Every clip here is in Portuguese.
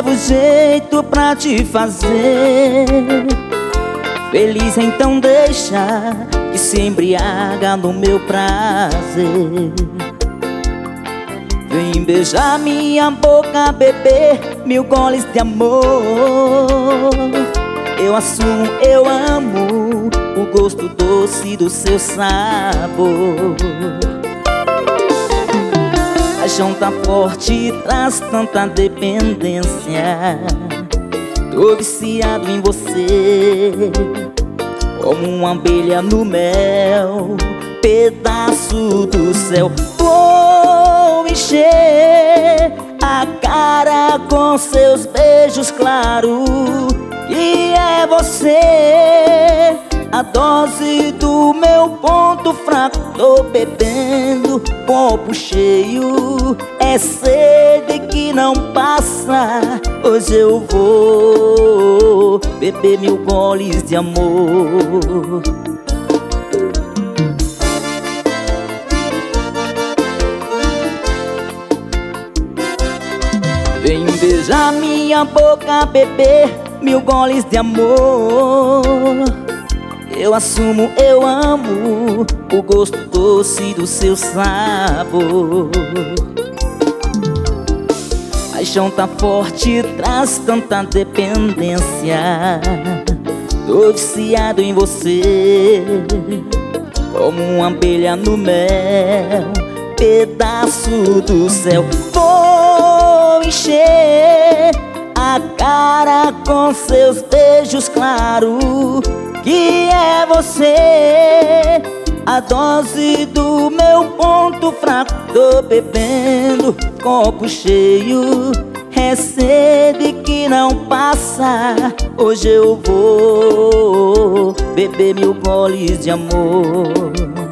levo jeito pra te fazer feliz, então deixa que se embriaga no meu prazer. Vem beijar minha boca, bebê, 1000 goles de amor. Eu assumo, eu amo o gosto doce do seu sabor. A paixão tá forte e traz tanta dependência. Tô viciado em você, como uma abelha no mel, pedaço do céu. Vou encher a cara com seus beijos claros, que é você, a dose do meu ponto fraco. Tô bebendo, copo cheio, é sede que não passa. Hoje eu vou beber 1000 goles de amor. Vem beijar minha boca, bebê, 1000 goles de amor. Eu assumo, eu amo o gosto doce do seu sabor. A paixão tá forte e traz tanta dependência. Tô viciado em você, como uma abelha no mel, pedaço do céu. Vou encher a cara com seus beijos claros, que é você, a dose do meu ponto fraco. Tô bebendo, copo cheio, é sede que não passa. Hoje eu vou beber 1000 goles de amor.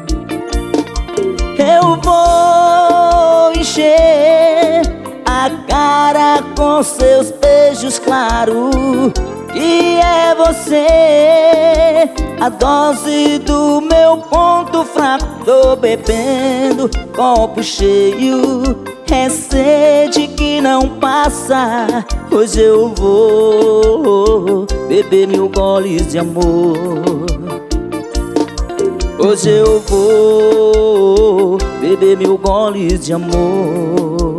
Eu vou encher a cara com seus beijos claros, que é você, a dose do meu ponto fraco. Tô bebendo, copo cheio, é sede que não passa. Hoje eu vou beber 1000 goles de amor. Hoje eu vou beber 1000 goles de amor.